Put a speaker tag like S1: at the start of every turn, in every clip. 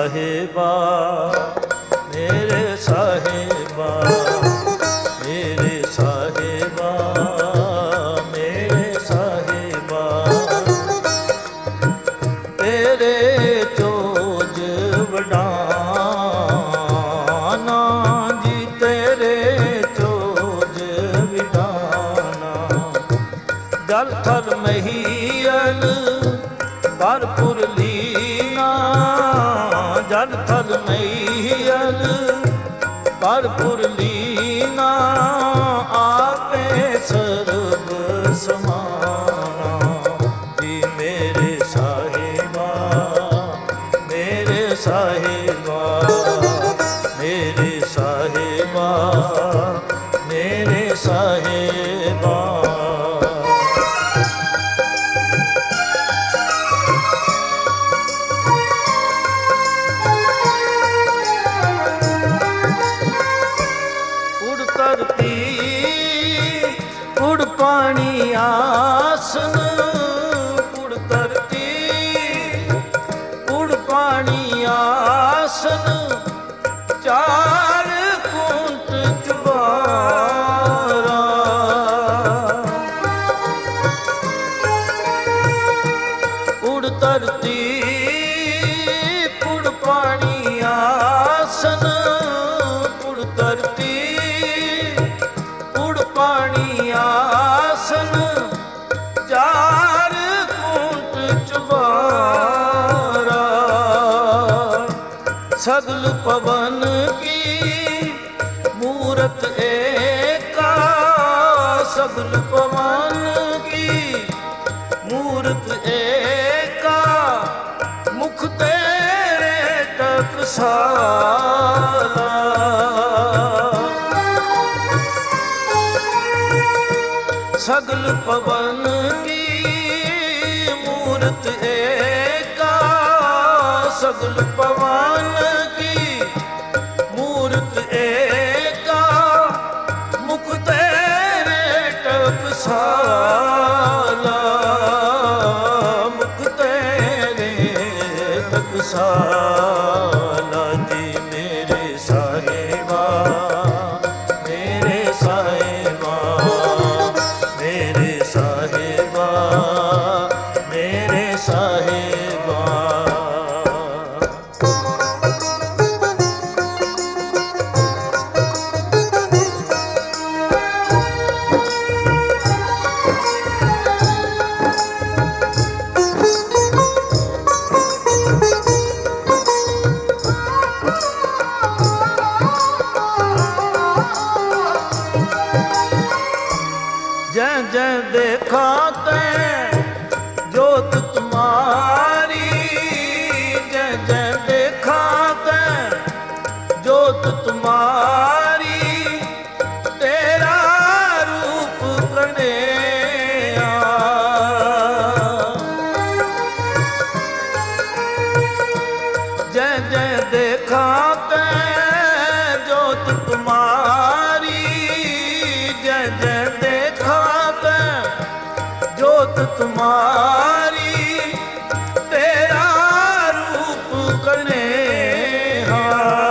S1: ਸਾਹਿਬਾ ਮੇਰੇ ਸਾਹਿਬਾ ਮੇਰੇ ਸਾਹਿਬਾ ਮੇਰੇ ਸਾਹਿਬਾ ਤੇਰੇ ਚੋਜ ਵਡਾਨਾ ਜੀ ਤੇਰੇ ਚੋਜ ਵਿਡਾਨਾ ਜਲ ਥਲ ਮਹੀਲ ਭਰਪੁਰ ਲੀਨਾ ਜਲ ਥਲ ਮਹੀਲ ਭਰਪੁਰ ਲੀਨਾ ਆਪੇ ਸਰਬ ਸਮਾਨਾ ਜੀ ਮੇਰੇ ਸਾਹਿਬਾ ਮੇਰੇ ਸਾਹਿਬਾ ਮੇਰੇ ਸਾਹਿਬਾ ਮੇਰੇ ਸਾਹਿਬਾ ਉੜ ਪਾਣੀ ਆਸਨ ਉੜ ਧਰਤੀ ਉੜ ਪਾਣੀ ਆਸਨ ਚਾਰ ਕੁੰਟ ਚੁਬਾਰਾ ਉੜ ਧਰਤੀ ਉੜ ਪਾਣੀ ਆਸਨ ਉੜ ਧਰਤੀ ਪਾਣੀ ਆਸਨ ਚਾਰ ਕੁੰਟ ਚੁਬਾਰਾ ਸਗਲ ਪਵਨ ਕੀ ਮੂਰਤ ਏਕਾ ਸਗਲ ਪਵਨ ਕੀ ਮੂਰਤ ਏਕਾ ਮੁਖ ਤੇਰੇ ਟਕਸਾਲਾ सगल पवन की मूरत एका सगल पवन की मूरत एका मुख तेरे टकसाला मुख तेरे टकसाला जी मेरे साहिबा मेरे साहिबा ਮੇਰੇ ਸਾਹਿਬਾ ਮੇਰੇ ਸਾਹਿਬਾ जय जय देखा ते जोत तुम्हारी जय जय देखा ते जोत तुम्हारी तेरा रूप कन्हैया जय जय देखा ते जोत तुम्हारी जय जय जोत तुम्हारी तेरा रूप कन्हैया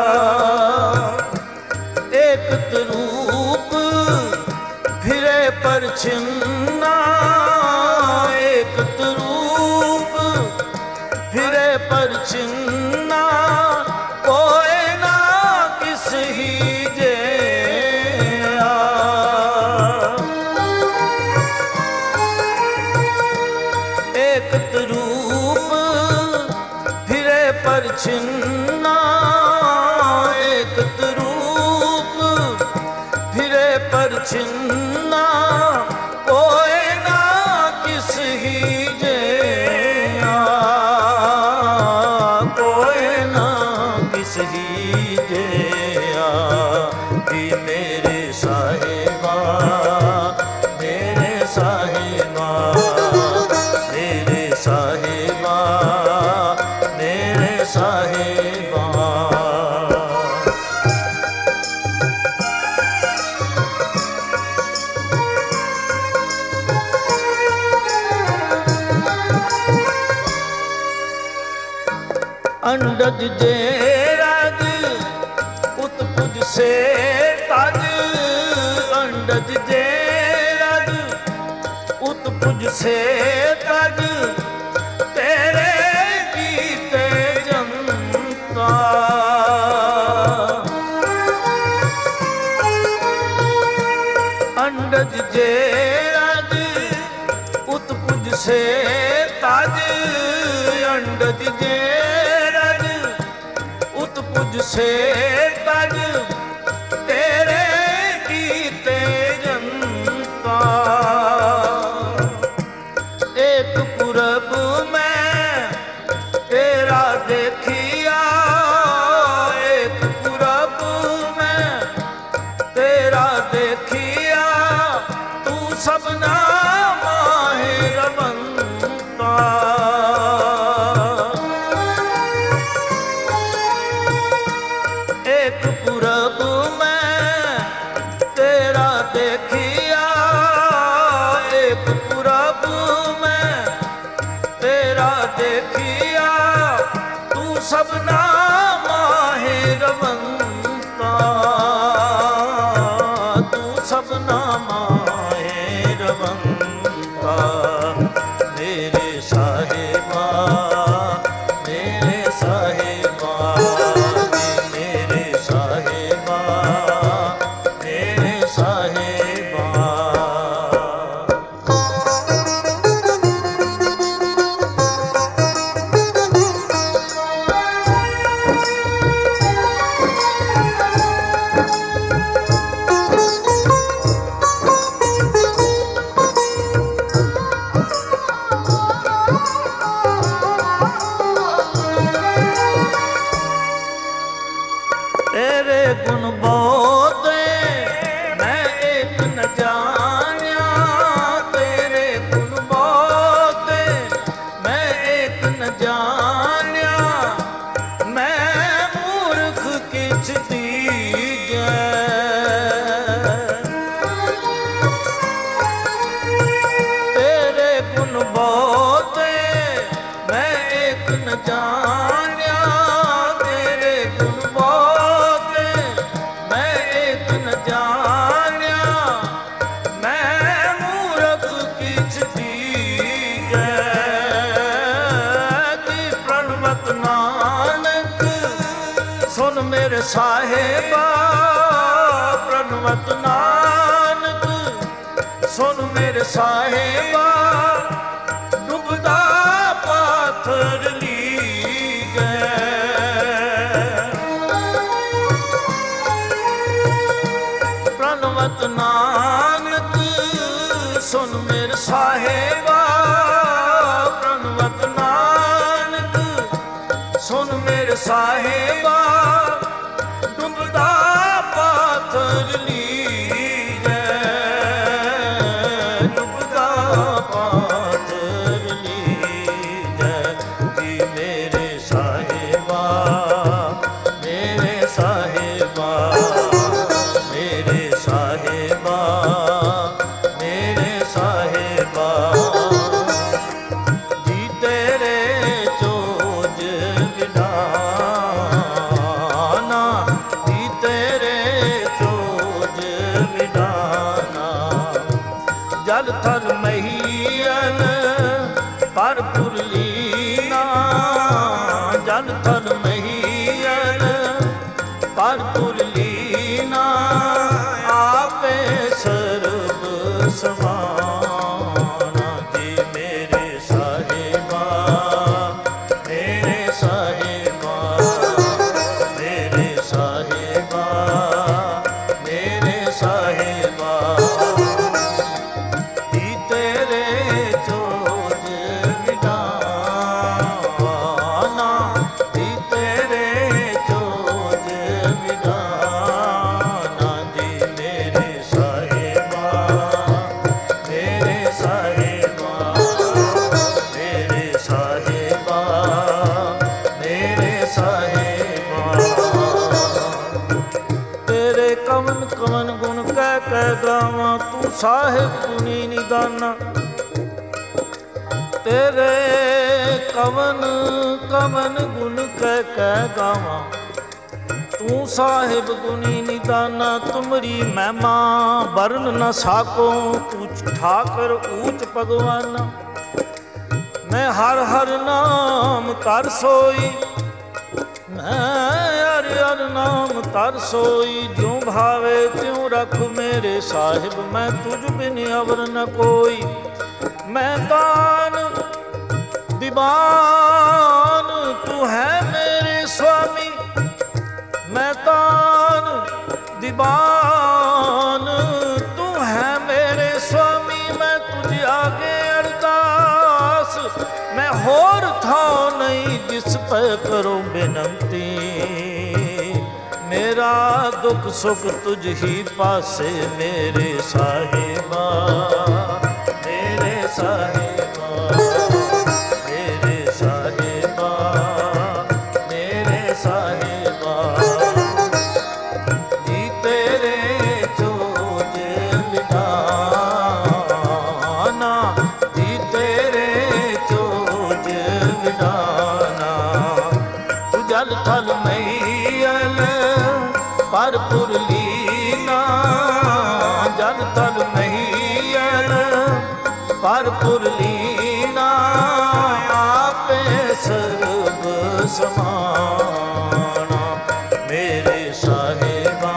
S1: एक रूप फिरे पर छिन्ना एक रूप फिरे पर छिन्ना कोई ना किस ही जे एक रूप फिरे पर छिन्ना एक रूप फिरे पर छिन्ना कोई ना किस ही जे कोई ना किस ही जे मेरे साहिबा मेरे साहिबा मेरे साहिबा मेरे साहिबा ਅੰਡਜ ਜੇ ਰਜ ਉਤਪੁਜ ਸੇ ਤਜ ਅੰਡਜ ਜੇ ਰਜ ਉਤਪੁਜ ਸੇ ਤਜ ਤੇਰੇ ਕੀਤੇ ਜੰਤਾ ਅੰਡਜ ਜੇ ਰਜ ਉਤਪੁਜ ਸੇ ਤਜ ਅੰਡਜ ਜੇ ਰਜ ਉਤਪੁਜ ਸੇ ਤਜ ਤੇਰੇ ਕੀਤੇ ਜੰਤਾ ਏਕ ਪੁਰਬ ਮੈਂ ਤੇਰਾ ਦੇਖਿਆ ਏਕ ਪੁਰਬ ਮੈਂ ਤੇਰਾ ਦੇਖਿਆ ਤੂੰ ਸਭਨਾ ਮਾਹਿ ਰਵੰਤਾ ਏਕ ਪੁਰਬ ਮੈਂ ਤੇਰਾ ਦੇਖਿਆ ਏਕ ਪੁਰਬ ਮੈਂ ਤੇਰਾ ਦੇਖਿਆ ਤੂੰ ਸਭਨਾ ਮਾਹਿ ਰਵੰਤਾ ਤੂੰ ਸਭਨਾ ਮਾਹਿ ਰਵੰਤਾ ਮੇਰੇ ਸਾਹਿਬਾ ਮੇਰੇ ਸਾਹਿਬਾ ਮੇਰੇ ਸਾਹਿਬਾ ਮੇਰੇ ਸਾਹਿਬਾ ਤੇਰੇ ਗੁਣ ਬੋਤੇ ਮੈਂ ਏਕ ਨ ਜਾਣਿਆ ਤੇਰੇ ਗੁਣ ਬੋਤੇ ਮੈਂ ਏਕ ਨ ਜਾਣਿਆ ਮੈਂ ਮੂਰਖ ਕਿਛ ਦੀਜੈ ਤੇਰੇ ਗੁਣ ਬੋਤੇ ਮੈਂ ਏਕ ਨ ਜਾਣਿਆ ਤੇਰੇ ਗੁਣ ਬੋਤੇ ਮੈਂ ਏਕ ਨ ਜਾਣਿਆ ਮੈਂ ਮੂਰਖ ਕਿਛ ਦੀਜੈ ਕੀ ਪ੍ਰਣਵਤ ਨਾਨਕ ਸੁਨ ਮੇਰੇ ਸਾਹਿਬਾ ਪ੍ਰਣਵਤ ਨਾਨਕ ਸੁਨ ਮੇਰੇ ਸਾਹਿਬਾ ਡੁੱਬਦਾ ਪਾਥਰ ਲੀਜੈ ਪ੍ਰਣਵਤ ਨਾਨਕ ਸੁਨ ਮੇਰੇ ਸਾਹਿਬਾ ਪ੍ਰਣਵਤ ਨਾਨਕ ਸੁਨ ਮੇਰੇ ਸਾਹਿਬਾ ਡੁੱਬਦਾ ਪਾਥਰ ਲੀਜੈ ਡੁੱਬਦਾ ਪਾਥਰ ਲੀਜੈ ਜੀ ਮੇਰੇ ਸਾਹਿਬਾ ਮੇਰੇ ਸਾਹਿਬਾ ਮੇਰੇ ਸਾਹਿਬਾ ਮੇਰੇ ਸਾਹਿਬਾ ਜੀ ਤੇਰੇ ਚੋਜ ਵਿਡਾਨਾ ਜੀ ਤੇਰੇ ਚੋਜ ਵਿਡਾਨਾ ਜਲ ਥਲ ਮਹੀਨ ਪਰ ਪੁਰਲੀਨਾ ਜਲ ਥਲ ਮਹੀਨ ਪਰ ਪੁਰਲੀਨਾ ਆਪੇ ਸਰਬ ਸਮਾਨਾ ਜੀ ਮੇਰੇ ਸਾਹਿਬਾ ਮੇਰੇ ਸਾਹਿਬਾ ਮੇਰੇ ਸਾਹਿਬਾ ਮੇਰੇ ਸਾਹਿਬਾ ਜੀ ਤੇਰੇ ਚੋਜ ਵਿਡਾਨਾ ਜੀ ਤੇਰੇ ਚੋਜ ਵਿਡਾਨਾ ਜੀ ਮੇਰੇ ਸਾਹਿਬਾ ਮੇਰੇ ਸਾਹਿਬਾ ਮੇਰੇ ਸਾਹਿਬਾ ਮੇਰੇ ਸਾਹਿਬਾ ਤੇਰੇ ਕਵਨ ਕਵਨ ਗੁਣ ਕਹਿ ਗਾਵਾਂ ਤੂੰ ਸਾਹਿਬ ਗੁਣੀ ਨਿਦਾਨਾ ਤੇਰੇ ਕਵਨ ਕਵਨ ਗੁਣ ਕਹਿ ਗਾਵਾਂ। ਤੂੰ ਸਾਹਿਬ ਗੁਣੀ ਨਿਦਾਨਾ, ਤੁਮਰੀ ਮਹਿਮਾ ਵਰਨ ਨ ਸਾਕੋ। ਤੂੰ ਠਾਕਰ ਊਚ ਭਗਵਾਨਾ, ਮੈਂ ਹਰ ਹਰ ਨਾਮ ਕਰ ਸੋਈ, ਮੈਂ ਹਰ ਹਰ ਨਾਮ ਤਰ ਸੋਈ। ਜਿਉ ਭਾਵੇ ਤਿਉ ਰਖ ਮੇਰੇ ਸਾਹਿਬ, ਮੈਂ ਤੁਝ ਬਿਨ ਅਵਰ ਨ ਕੋਈ। ਮੈਂ ਦਾਨ ਦੀਵਾਨ ਤੂੰ ਹੈ ਮੇਰੇ ਸੁਆਮੀ, ਮੈਂ ਦਾਨ ਦੀਵਾਨ ਤੂੰ ਹੈ ਮੇਰੇ ਸੁਆਮੀ। ਮੈਂ ਤੁਝ ਆਗੇ ਅਰਦਾਸ, ਮੈਂ ਹੋਰ ਥਾਂ ਨਹੀਂ ਜਿਸ ਪੈ ਕਰੋ ਬੇਨੰਤੀ। ਮੇਰਾ ਦੁੱਖ ਸੁਖ ਤੁਝ ਹੀ ਪਾਸੇ ਮੇਰੇ ਸਾਹਿਬਾ, ਮੇਰੇ ਸਾਹਿਬਾ, ਮੇਰੇ ਸਾਹਿਬਾ, ਮੇਰੇ ਸਾਹਿਬਾ। ਜੀ ਤੇਰੇ ਚੋਜ ਵਿਡਾਨਾ, ਜੀ ਤੇਰੇ ਚੋਜ ਵਿਡਾਨਾ। ਤੂੰ ਜਲ ਥਲ ਮਈਅਲ ਭਰਪੁਰ ਲੀਨਾ, ਜਲ ਥਲ ਮਈਅਲ ਭਰਪੁਰ ਲੀਨਾ। ਆਪੇ ਸਰਬ ਸਮਾਨਾ, ਮੇਰੇ ਸਾਹਿਬਾ,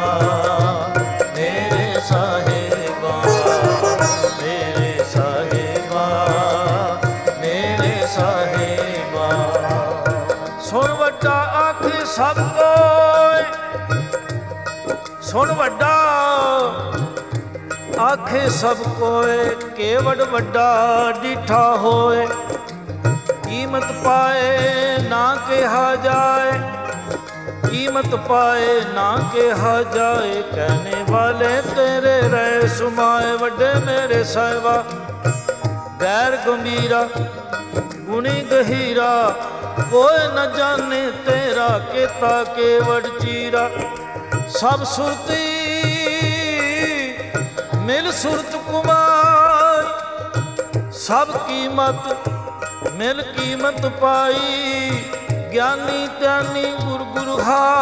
S1: ਮੇਰੇ ਸਾਹਿਬਾ, ਮੇਰੇ ਸਾਹਿਬਾ, ਮੇਰੇ ਸਾਹਿਬਾ। ਸੁਣ ਵੱਡਾ ਆਖੇ ਸਭ ਕੋਇ, ਸੁਣ ਵੱਡਾ ਆਖੇ ਸਭ ਕੋਇ। ਕੇਵੜ ਵੱਡਾ ਡਿਠਾ ਹੋਏ, ਕੀਮਤ ਪਾਏ ਨਾ ਕਿਹਾ ਜਾਏ, ਕੀਮਤ ਪਾਏ ਨਾ ਕਿਹਾ ਜਾਏ। ਕਹਿਣੇ ਵਾਲੇ ਤੇਰੇ ਰਹਿ ਸੁਮਾਏ, ਵੱਡੇ ਮੇਰੇ ਸਾਹਿਬਾ ਗੈਰ ਗੰਭੀਰਾ ਗੁਣੀ ਗਹੀਰਾ। ਕੋਈ ਨ ਜਾਣੇ ਤੇਰਾ ਕੀਤਾ ਕੇਵੜ ਚੀਰਾ। ਸਭ ਸੁਰਤੀ ਮਿਲ ਸੁਰਤ ਕੁਮਾਰ, ਸਭ ਕੀਮਤ ਮਿਲ ਕੀਮਤ ਪਾਈ। ਗਿਆਨੀ ਧਿਆਨੀ ਗੁਰ ਗੁਰ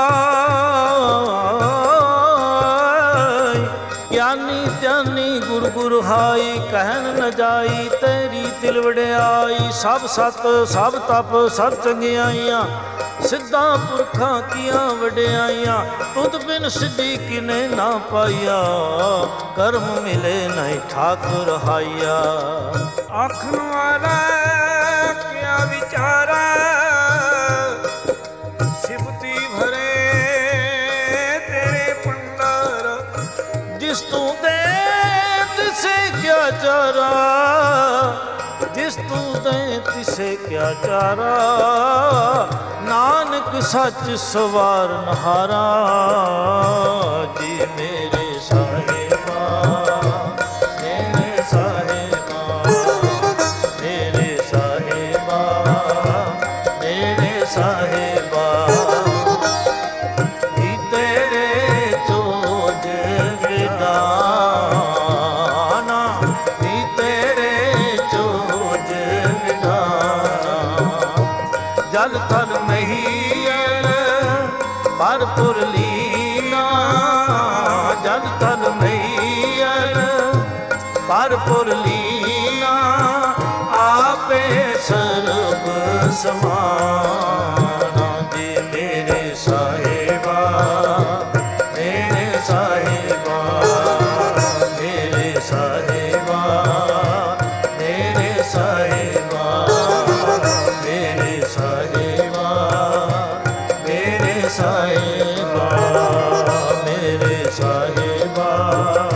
S1: ਹਾਈ, ਗਿਆਨੀ ਧਿਆਨੀ ਗੁਰ ਗੁਰ ਹਾਈ। ਕਹਿਣ ਨ ਜਾਈ ਤੇਰੀ ਤਿਲ ਵਡਿਆਈ। ਸਭ ਸਤ ਸਭ ਤਪ ਸਭ ਚੰਗਿਆਈਆਂ, ਸਿੱਧਾਂ ਪੁਰਖਾਂ ਕੀਆਂ ਵਡਿਆਈਆਂ। ਤੁਧ ਬਿਨ ਸਿੱਧੀ ਕਿਨੇ ਨਾ ਪਾਈਆ, ਕਰਮ ਮਿਲੇ ਨਹੀਂ ਠਾਕੁਰ ਹਾਈਆ।
S2: ਆਖਣ ਵਾਲਾ ਕਿਆ ਵਿਚਾਰਾ, ਸਿਫਤੀ ਭਰੇ ਤੇਰੇ ਭੰਡਾਰ।
S1: ਜਿਸ ਤੂੰ ਦੇ ਤਿਸੇ ਕਿਆ ਚਾਰਾ, ਜਿਸ ਤੂੰ ਦੇ ਤਿਸੇ ਕਿਆ ਚਾਰਾ। ਨਾਨਕ ਸੱਚ ਸਵਾਰ ਨਹਾਰਾ, ਜੀ ਮੇਰੇ ਸਾਹਿਬਾ, ਮੇਰੇ ਸਾਹਿਬਾ, ਮੇਰੇ ਸਾਹਿਬਾ, ਮੇਰੇ ਸਾਹਿਬਾ। ਜੀ ਤੇਰੇ ਚੋਜ ਵਿਡਾਨਾ, ਜੀ ਤੇਰੇ ਚੋਜ ਵਿਡਾਨਾ। ਜਲ ਥਲ ਮਹੀਅਲ ਭਰਪੁਰ ਲੀਨਾ, ਜਲ ਥਲ ਮਹੀਅਲ ਭਰਪੁਰ ਲੀਨਾ। ਆਪੇ ਸਰਬ ਸਮਾਨਾ, ਜੀ ਮੇਰੇ ਸਾਹਿਬਾ, ਮੇਰੇ ਸਾਹਿਬਾ, ਮੇਰੇ ਸਾਹਿਬਾ, ਮੇਰੇ ਸਾਹਿਬਾ, ਮੇਰੇ ਸਾਹਿਬਾ, ਮੇਰੇ ਸਾਹਿਬਾ, ਮੇਰੇ ਸਾਹਿਬਾ।